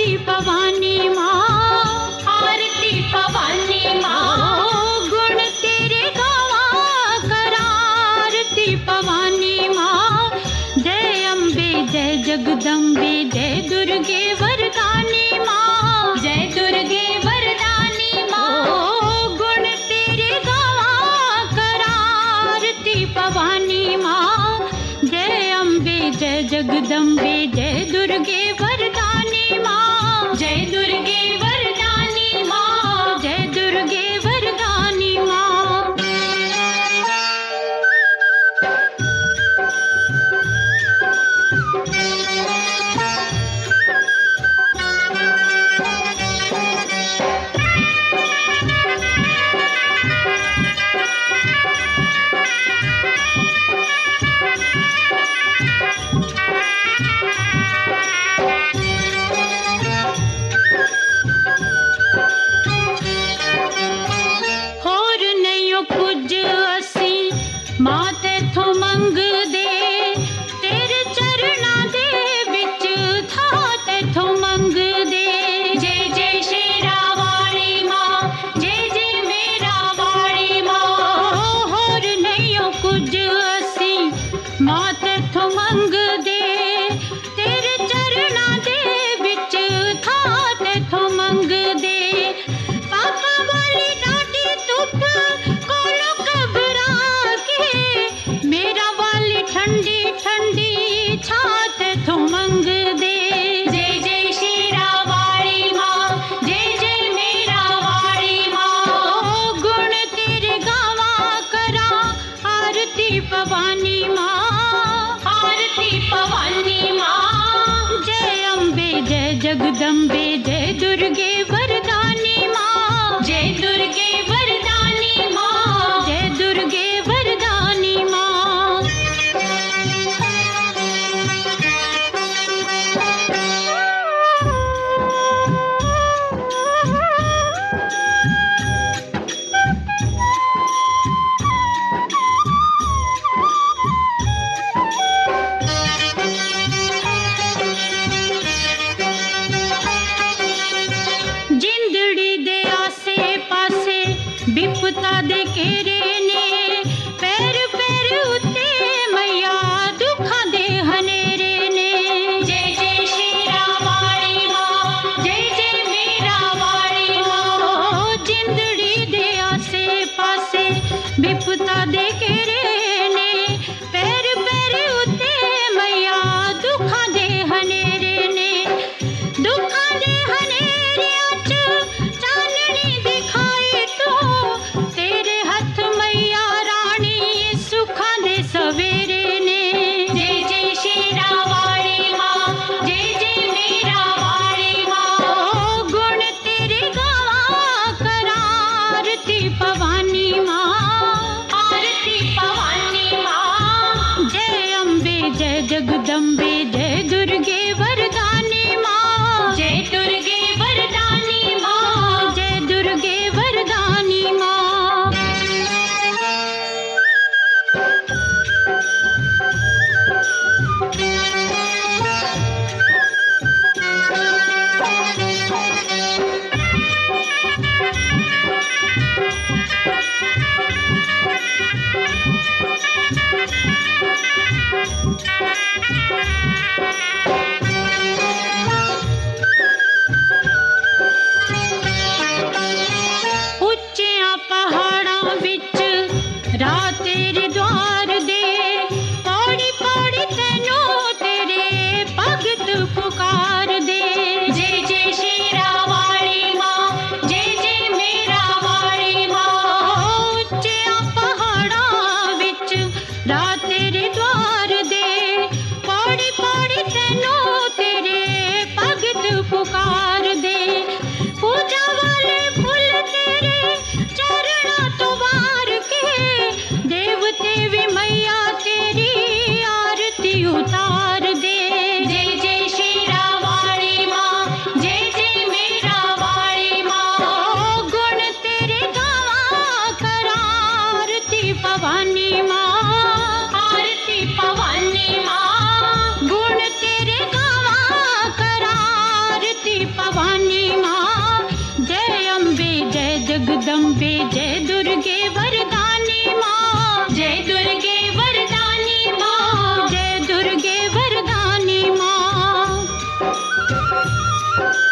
आरती भवानी माँ, आरती भवानी माँ। गुण तेरे गावा करा आरती भवानी माँ। जय अम्बे जय जगदम्बे जय दुर्गे वरदानी माँ, जय दुर्गे वरदानी माँ। गुण तेरे गावा करा आरती भवानी माँ। जय अम्बे जय जगदम्बे जय दुर्गे वरदानी माँ, जय दुर्गे वरदानी माँ। जय दुर्गे वरदानी माँ। होर नहीं कुछ असी मां तेथों मंगदे, तेरे चरणां दे विच था तेथों मंगदे। जय जय शेरा वाली माँ, जय जय मेरा वाली माँ। होर नहीं कुछ असी मां तेथों मंगदे, तेरे चरणां दे विच था तेथों मंगदे। पापा वाली डाटी धुप कोलों घबरा के, मेरा वाली ठंडी ठंडी छात तेथों मंगदे। जय जय शेरा वाली माँ, जय जय मेरा वाली माँ। गुण तेरे गावा करा आरती भवानी माँ, आरती भवानी माँ। जय अम्बे जय जगदम्बे जय दुर्गे वरदानी माँ, जय दुर्गे वरदानी माँ। जय दुर्गे वरदानी माँ। जिंदड़ी दे आसे पासे विपता दे घेरे ने, पैर पैर उत्ते मैया दुखां दे हनेरे ने। जय जय शेरा वाली माँ, जय जय मेरा वाली माँ। जिंदड़ी दे आसे पासे विपता दे घेरे ने, पैर पैर उत्ते मैया दुखां दे हनेरे ने। दुखां दे हनेरियां च चाननी दिखाई तू, तेरे हथ मैया रानी सुखां दे सवेरे ने। जय जय शेरा वाली माँ, जय जय मेरा वाली माँ। गुण तेरे गावा करा आरती भवानी माँ, आरती भवानी माँ। जय अम्बे जय जगदम्बे जय दुर्गे वरदानी माँ, जय दुर्गे वरदानी माँ। जय दुर्गे वरदानी माँ। ਉੱਚਿਆਂ ਪਹਾੜਾਂ ਵਿੱਚ ਰਾਹ ਤੇਰੇ ਦੁਆਰ ਦੇ, ਪੌੜੀ ਪੌੜੀ ਤੈਨੂੰ ਤੇਰੇ ਭਗਤ ਪੁਕਾਰਦੇ। जय जय शेरा वाली माँ, जय जय मेरा वाली माँ। ਉੱਚਿਆਂ ਪਹਾੜਾਂ ਵਿੱਚ ਰਾਹ ਤੇਰੇ ਦੁਆਰ ਦੇ, ਪੌੜੀ ਪੌੜੀ ਤੈਨੂੰ ਤੇਰੇ ਭਗਤ ਪੁਕਾਰਦੇ। ਪੂਜਾ ਵਾਲੇ ਫੁੱਲ ਤੇਰੇ ਚਰਨਾਂ ਤੋਂ ਵਾਰ ਕੇ, ਦੇਵਤੇ ਵੀ मैया तेरी आरती उतार दे। जय जय शेरा वाली माँ, जय जय मेरा वाली माँ। गुण तेरे गावा करा आरती भवानी माँ, आरती भवानी माँ। गुण तेरे गावा करा आरती अम्बे जय दुर्गे वरदानी माँ, जय दुर्गे वरदानी माँ, जय दुर्गे वरदानी माँ।